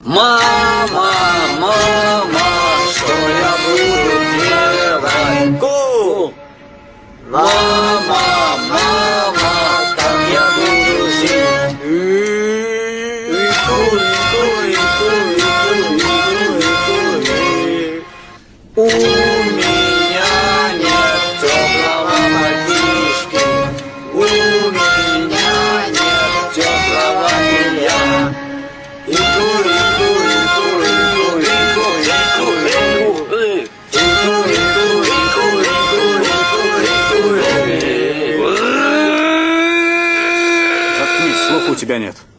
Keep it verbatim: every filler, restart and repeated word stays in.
Мама, мама, что я буду делать? Ку! Мама, мама, как я буду жить? У меня нет теплого водички, у меня нет теплого белья. Иду, иду, иду, иду, иду, иду, иду, иду, иду, иду, иду, иду. Заткнись, слуха у тебя нет.